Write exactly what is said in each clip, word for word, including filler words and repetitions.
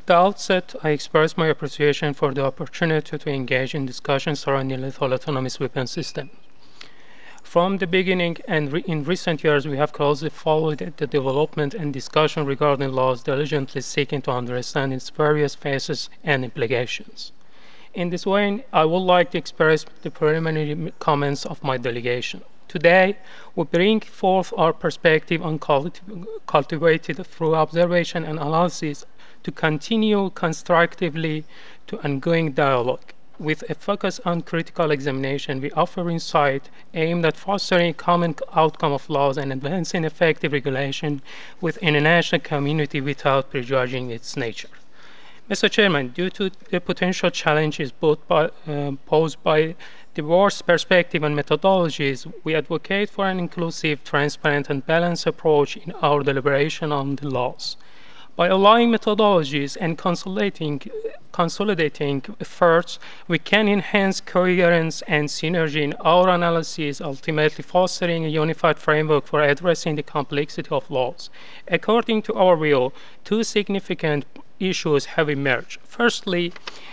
the outset, I express my appreciation for the opportunity to engage in discussions surrounding lethal autonomous weapon systems. From the beginning and re in recent years, we have closely followed the development and discussion regarding laws, diligently seeking to understand its various phases and implications. In this way, I would like to express the preliminary comments of my delegation. Today, we bring forth our perspective on culti cultivated through observation and analysis to continue constructively to ongoing dialogue. With a focus on critical examination, we offer insight aimed at fostering a common outcome of laws and advancing effective regulation with international community without prejudging its nature. Mister Chairman, due to the potential challenges both by, uh, posed by diverse perspectives and methodologies, we advocate for an inclusive, transparent, and balanced approach in our deliberation on the laws. By aligning methodologies and consolidating, consolidating efforts, we can enhance coherence and synergy in our analysis, ultimately fostering a unified framework for addressing the complexity of laws. According to our view, two significant issues have emerged. Firstly,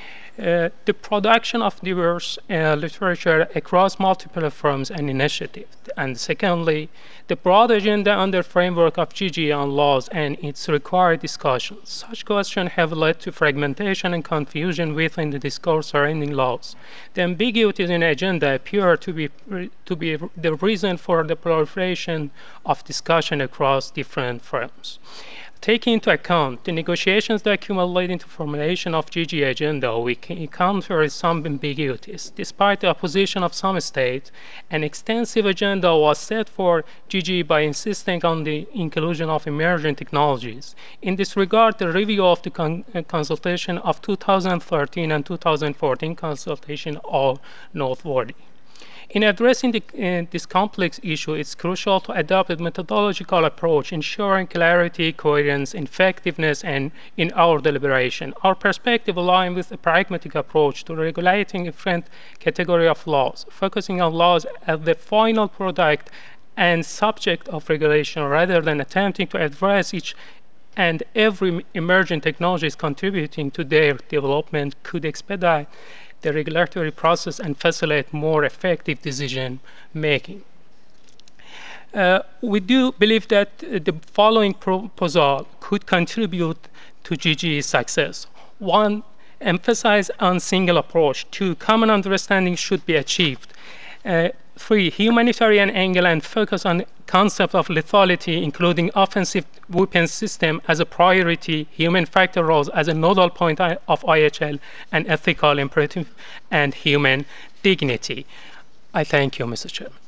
uh, the production of diverse uh, literature across multiple firms and initiatives. And secondly, the broad agenda under framework of G G on laws and its required discussions. Such questions have led to fragmentation and confusion within the discourse surrounding laws. The ambiguities in the agenda appear to be, to be the reason for the proliferation of discussion across different firms. Taking into account the negotiations that accumulate into formulation of G G agenda, we can encounter some ambiguities. Despite the opposition of some states, an extensive agenda was set for G G by insisting on the inclusion of emerging technologies. In this regard, the review of the con uh, consultation of two thousand thirteen and two thousand fourteen consultation are noteworthy. In addressing the, uh, this complex issue, it's crucial to adopt a methodological approach, ensuring clarity, coherence, effectiveness, and in our deliberation. Our perspective aligns with a pragmatic approach to regulating different category of laws, focusing on laws as the final product and subject of regulation rather than attempting to address each and every emerging technologies contributing to their development could expedite the regulatory process and facilitate more effective decision making. Uh, we do believe that uh, the following proposal could contribute to G G's success. One, emphasize on single approach. Two, common understanding should be achieved. Uh, three, humanitarian angle and focus on concept of lethality, including offensive weapon system as a priority, human factor roles as a nodal point of I H L, and ethical imperative and human dignity. I thank you, Mister Chairman.